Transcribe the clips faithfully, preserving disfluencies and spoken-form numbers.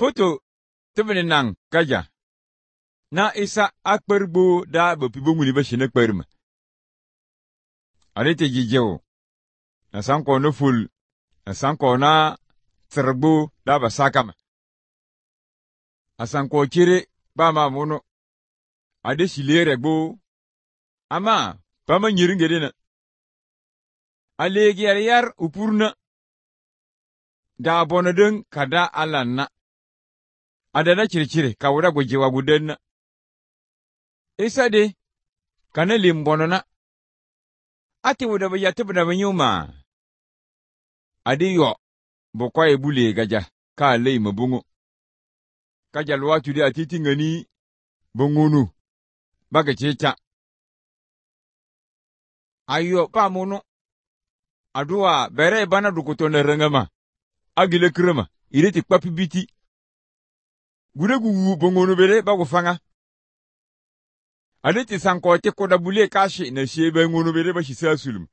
Foto tibini nang gaja. Na isa akperbo da bopibo nguni ba shine kperma. Alete jijewo. Na sanko no ful. Na sanko na tsirbo da ba sakama. Asanko kire ba ma mono. Ade shilere gbo. Ama ba ma nyiringede na. Alegi yar upurna. Da bonadun kada alanna. Adana chirchire kawura gojewa gudenna. Isa de kana limbonona. Ati wuda bayate bada banyuma. Adi yo bokwa ebule gaja ka lei mabungo. Kaja luwatu di atiti ngani bongunu baga checha. Ayo pa mono. Adua bere bana dukutone rengama. Agile krema ireti kpapi biti. Gure gugu bongunu bere bago fanga. Adeti sanko te koda bule kashi na shebe ngunu bere ba shisa sulum.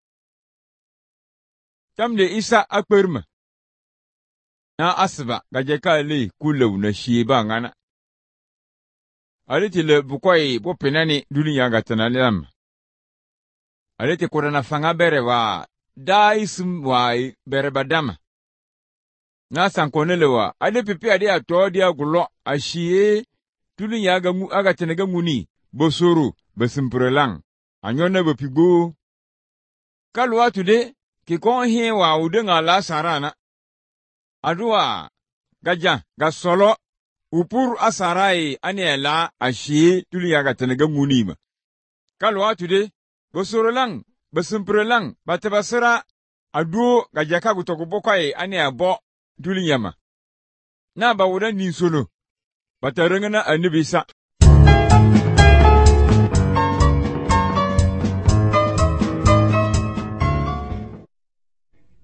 Tamde isa akperma. Na asba gajeka le kulew na sheba ngana. Adeti le bukwai bo penani dunia gatana lam. Adeti koda na fanga bere wa da isum wa bere badama. Na sanko nelewa ade pipi ade ato dia gulo ashie dunia ga mu aga tenega nguni. Bosoro, besimpurelang, anyone bepigo. Kalwa tude, kikon hie wa udenga la sarana. Adua, gaja, gasolo, upur asarai ane la ashie tuli yaga tenega munima. Kalwa tude, bosoro lang, besimpurelang, batebasera, aduo gajaka gutokubokai ane abo tuli yama. Na bawuda ninsono, batarengana anibisa.